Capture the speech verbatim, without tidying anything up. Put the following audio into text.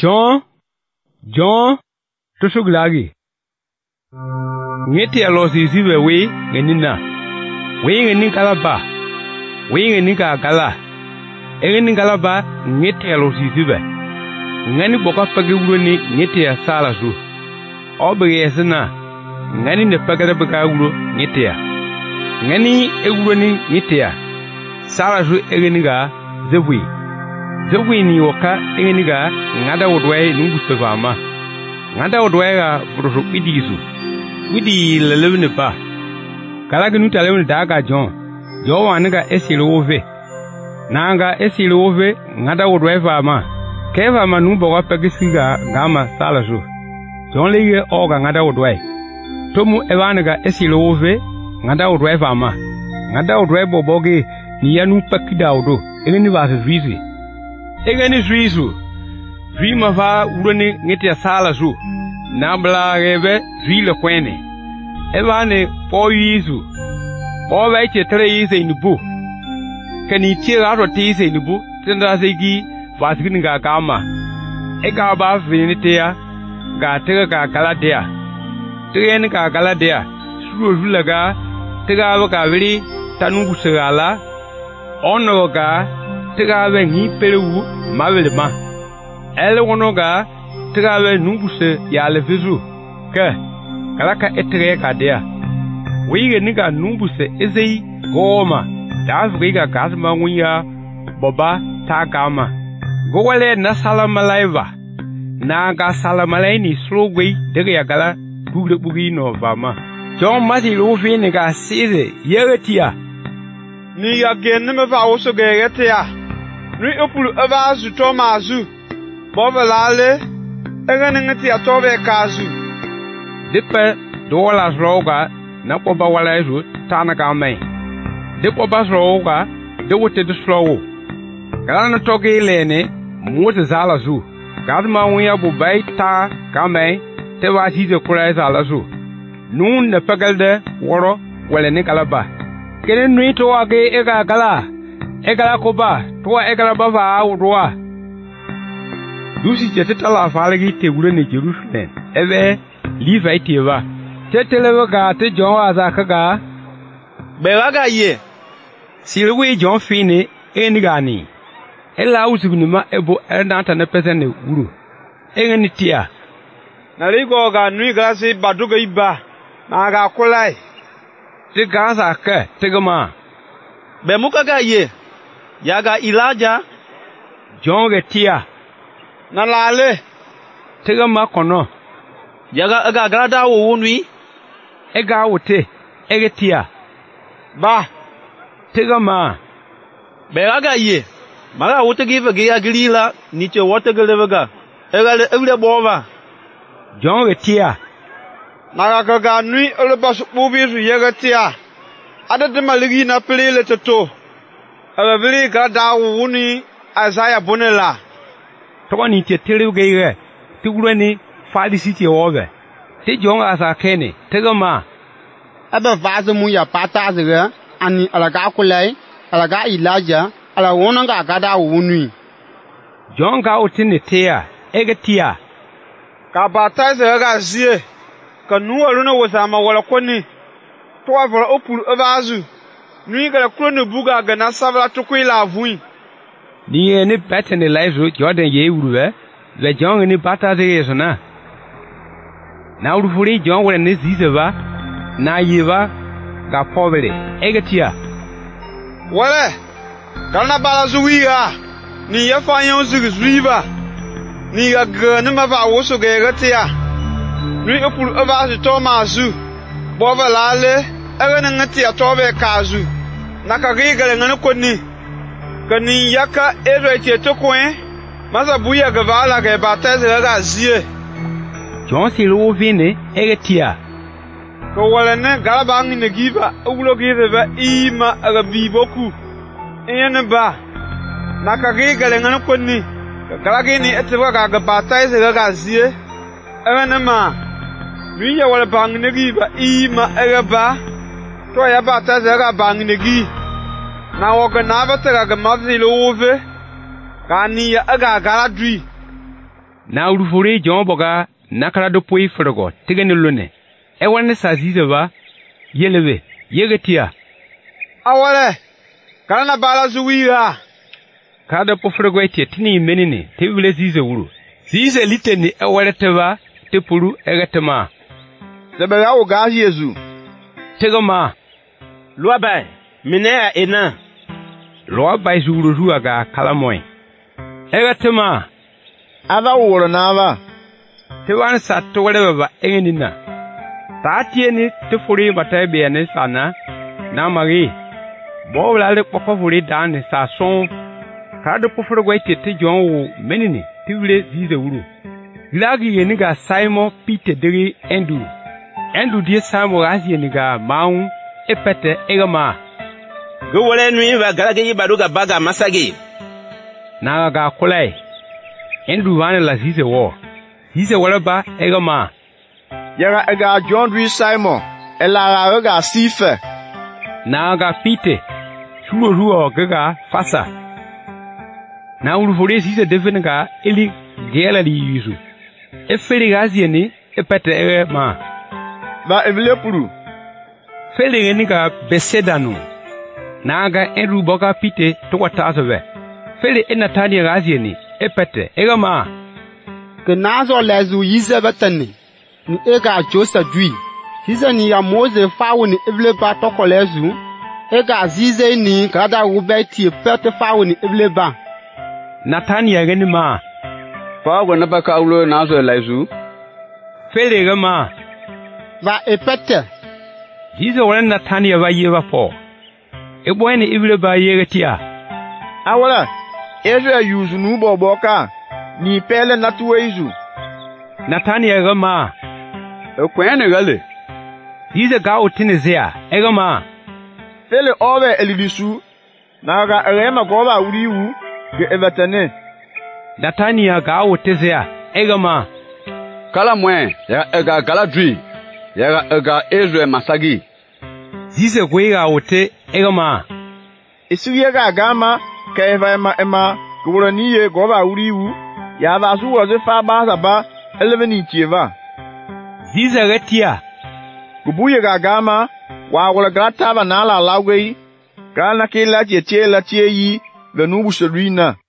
John, John, to suglagi. Ngeti alosi siwe we ngenina. We ngenin kalaba. We ngenin kala. Egenin kalaba ngeti alosi siwe. Ngani boka pagi wuro ni ngeti ya sala su. Obe yesna. Ngani ne pagada baka wuro ngeti ya. Ngani e wuro ni ngeti ya. Sala su egeniga zebwi. Zebwi ni waka egeniga ngada wodwai nungu sevama. Ngada wodwai ga bro bidisu. Widi lelewne ba. Kala gnu talewne daga John. Jo waniga esilo ove. Nanga esilo ove ngada wodwai vama. Keva manu bawa pegisiga gama salasu. John lege oga ngada wodwai. Tomu ewaniga esilo ove ngada wodwai vama. Ngada wodwai boboge ni yanu pakida odo. Egeni vase vizi. Egeni vizu. Vima va urone ngeti salasu. Nabla rebe vile kwene. Evane po yizu. Po vaiche tere yize inubu. Kani tira ato tise inubu. Tenda segi vasikini ga kama. Eka ba vinitea. Ga tega ga galadea. Tega ga galadea. Suru rula ga. Tega ava ga vili tanungu segala. Ono ga. Tega ava ngi perewu mawele ma. Ele wono ga. Tega ava nunguse ya lefizu. Ke. Kalaka etere kadea. Wige niga numbuse ezei goma. Das wiga gasma ngunya boba tagama. Gowale na salamalaiva. Na ga salamalai ni slogwe dege yagala bugle bugi no vama. John mati lofi ni ga size yeretia. Ni ya genne me va oso geretia. Ni opulu eva zu tomazu. Boba lale. Ega ngati atobe kazu. Dipe dola roga na poba wala zu tana ka mai. Dipo bas roga de wote de slow. Kala na toge lene mote zala zu. Gadma wuya bu bai ta ka mai te wa ji de kura zala zu. Nun na pagalde woro wala ne kala ba. Kene nui to age ega kala. Egala ko ba to egala ba va udwa. Dusi jete tala falegi te wure ne Jerusalem. Ebe liva itieva. Tetelewa ga te John azaka ga. Bewaga ye. Silwe John fini enigani. Ela usubnima ebo endanta ne pesene wuru. Engeni tia. Na ligo ga nui gasi baduga iba. Na ga kulai. Te gaza ke tegama. Bemuka ga ye. Yaga Elijah. John ge tia. Na lale. Tegama kono. Yaga aga grada wo wonwi. Ega wote. Egetia. Ba. Tegama. Bewaga ye. Maga wote give ge agrila niche wote gelevaga. Ega le egle bova. John getia. Naga ga nui ole basu bubisu yega tia. Ada de maligi na plele toto. Aba vili grada wo woni Isaiah bonela. Toka ni te teluge ye. Tigurani fali siti obe. Te John asa kene. Tegama. Aba vaze mu ya pata zega ani alaga kulai alaga Elijah ala wona ga gada wunu. John ga otine tea egetia. Ka bata zega zie. Ka nuwa na wosama wala koni. To avra opuru evazu. Nui ga krone buga ga na savla tukwila avui. Ni ene betene laizo Jordan ye uruwe. Le John ni bata zege sona. Na urufuri John wala ne zizeva. Na yiva ga povere egetia. Wale kana bala zuwiga ni ya fanyo zugi zuiba ni ga gane ma ba woso ga egetia. Ni opuru aba su tomazu bova lale ega ngati atobe kazu na ka giga ngane konni kani yaka ero ete tokwen masa buya ga vala ga bataze ga zie. John silu vine egetia. Ko wala ne galaba ngi ne giba ulo gibe ba ima aga biboku ene ba nakagi gale ngana konni galagi ni etwa ga ga batai se ga zie ene ma wiya wala bang ne giba ima aga ba to ya batai se ga bang ne gi na woga na ba te ga mazi love kani ya aga gala dui Na urufore jon boga nakara do poi frogo tigani lone. E wane sa zize ba yelebe yegetia. Awale kana bala zuwira. Kada po frogo etie tini menini tebule zize wuru. Zize liteni e wale teba tepuru egetema. Sebega o gazi Yesu. Tegoma. Loi bai mine a ena. Loi bai zuru ruaga kalamoy. Egetema. Ava woro na ava. Tewan sa to wale baba engenina. Ta tieni tefuri batebe ne sana na magi. Bo wala poko furi dan sa son. Kada po frogo etie te jon menini tibule zize wuru. Lagi yeniga Simon Peter deri endu. Endu die Simon azi yeniga maun epete egama. Go wale nui va galage yibaruga baga masagi. Na ga kulai. Endu wane la zize wo. Zize wala ba egama. Yaga ega John Dri Simon. Ela ga sife. Na ga Peter. Chuo ruo gaga fasa. Na urufore zize devenga eli gela li yuzu. Efeli gazi ni epete egama. Va evile puru. Feli ni ga besedanu. Na ga endu boga Peter to watazowe. Feli enatani gazi ni epete egama. Ke nazo lezu yize betani. Ni ega Joseph dwi. Zize ni ya Mose fawo ni evile ba toko lezu. Ega zize ni kada ubeti pete fawo ni evile ba. Natania gani ma. Fawo na baka ulo nazo lezu. Feli gama. Va epete. Zize wala Natania va yeva po. Ebo ni evile ba yegetia. Awala. Ezra yuzu nubo boka. Ni pele natuwe izu. Natania gama. Ekwene gale. Zize ga otinezea. Egama. Fele ove elidisu. Naga erema goba uriwu. Ge evatane. Natania ga otezea. Egama. Kala mwe. Ya ega galadri. Ya ega Ezra masagi. Zize gwega ote. Egama. Isuye ga gama. Ka eva ema ema. Gworaniye goba uriwu. Ya vasu waze fa ba ba. Eleveni tieva. Zize retia. Gubuye ga gama. Wa wala gata ba na la lawei. Kana ke la tie tie la tie yi. Venubu serina.